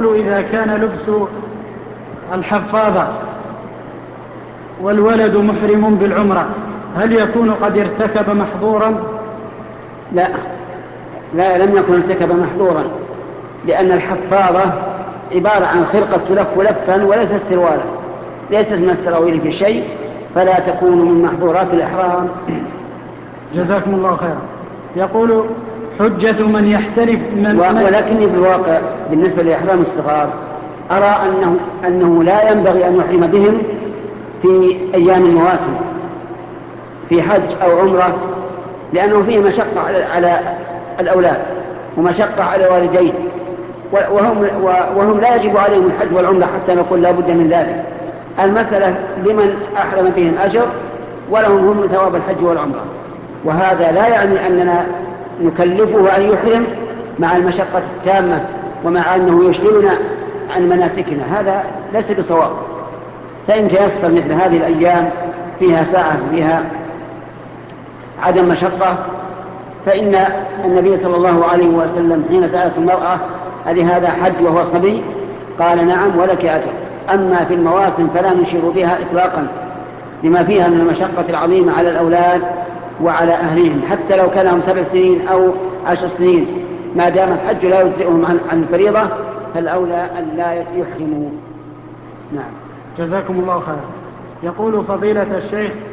يقول إذا كان لبس الحفاظة والولد محرم بالعمرة هل يكون قد ارتكب محظورا؟ لا، لم يكن ارتكب محظورا، لأن الحفاظة عبارة عن خرقة تلف لفا وليست سروالا، ليست من السراويل في شيء، فلا تكون من محظورات الإحرام. جزاكم الله خيرا. يقول حجة من يحترف ولكني بالواقع بالنسبة لإحرام الصغار أرى أنه لا ينبغي أن يحرم بهم في أيام المواسم في حج أو عمرة، لأنه فيه مشقة على الأولاد ومشقة على والديه، وهم لا يجب عليهم الحج والعمرة حتى نقول لا بد من ذلك. المسألة لمن أحرم بهم أجر ولهم هم ثواب الحج والعمرة، وهذا لا يعني أننا نكلفه أن يحرم مع المشقة التامة ومع أنه يشغلنا عن مناسكنا، هذا ليس بصواب. فإن تيسر مثل هذه الأيام فيها ساعة فيها عدم مشقة، فإن النبي صلى الله عليه وسلم حين سألت المرأة هل هذا حج وهو صبي قال نعم ولك أجر. أما في المواسم فلا نشير بها إطلاقا لما فيها من المشقة العظيمة على الأولاد وعلى أهلهم، حتى لو كان لهم 7 سنين أو 10 سنين، ما دام الحج لا يجزئهم عن الفريضة فالأولى أن لا يحرموا. نعم. جزاكم الله خيرا. يقول فضيلة الشيخ